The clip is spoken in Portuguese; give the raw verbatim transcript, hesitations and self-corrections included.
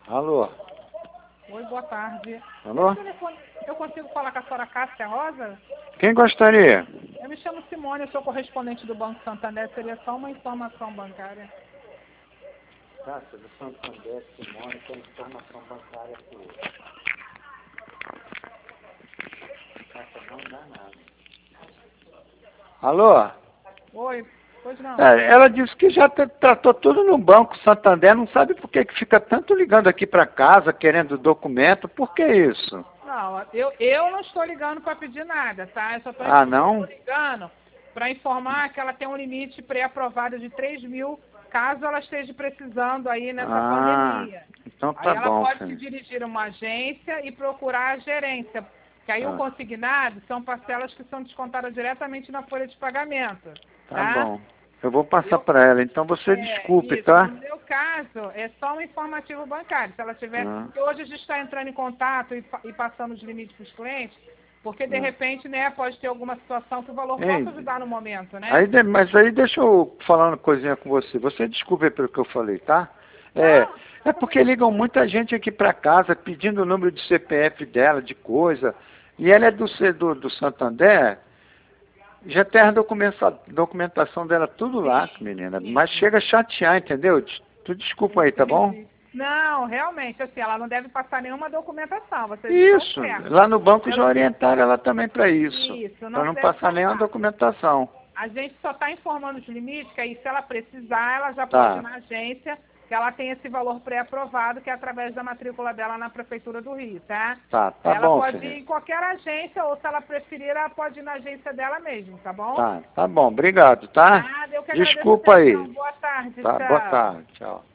Alô? Oi, boa tarde. Alô? Eu consigo falar com a senhora Cássia Rosa? Quem gostaria? Eu me chamo Simone, eu sou correspondente do Banco Santander, seria só uma informação bancária. Cássia, do Santander, Simone, tem informação bancária sua. Cássia, não dá nada. Alô? Oi, pois não. É, ela disse que já tra- tratou tudo no Banco Santander, não sabe por que que fica tanto ligando aqui para casa, querendo documento, por que isso? Não, eu, eu não estou ligando para pedir nada, tá? Eu só estou Ah, não? ligando para informar que ela tem um limite pré-aprovado de três mil, caso ela esteja precisando aí nessa Ah, pandemia. então Aí tá ela bom, pode se filho. dirigir a uma agência e procurar a gerência, que aí o Ah, consignado são parcelas que são descontadas diretamente na folha de pagamento, tá tá? bom. Eu vou passar Eu, para ela, então você é, desculpe, isso. tá? No meu caso, é só um informativo bancário. Se ela tiver. Ah, Porque hoje a gente está entrando em contato e, pa- e passando os limites para os clientes, porque de ah. repente, né, pode ter alguma situação que o valor Ei, possa ajudar no momento, né? Aí, de- mas aí deixa eu falar uma coisinha com você. Você desculpe pelo que eu falei, tá? É, Não, é porque ligam muita gente aqui para casa pedindo o número de C P F dela, de coisa. E ela é do, C- do, do Santander, já tem a documenta- documentação dela tudo lá, menina. Mas chega a chatear, entendeu? Des- Tu desculpa aí, tá bom? entendi. Não, realmente, assim, ela não deve passar nenhuma documentação, vocês estão Isso. certos. Lá no banco já Pelo- orientaram ela também para isso. Isso, Para não não deve passar nenhuma passar. documentação. A gente só está informando os limites, que aí se ela precisar, ela já pode ir Tá, na agência, que ela tem esse valor pré-aprovado, que é através da matrícula dela na Prefeitura do Rio, tá? tá, tá Ela bom, pode ir filho. em qualquer agência, ou se ela preferir, ela pode ir na agência dela mesmo, tá bom? Tá, tá bom, obrigado, tá? Nada, eu que agradeço a Desculpa aí. atenção. Boa tarde, Tá, boa tchau. tarde, tchau.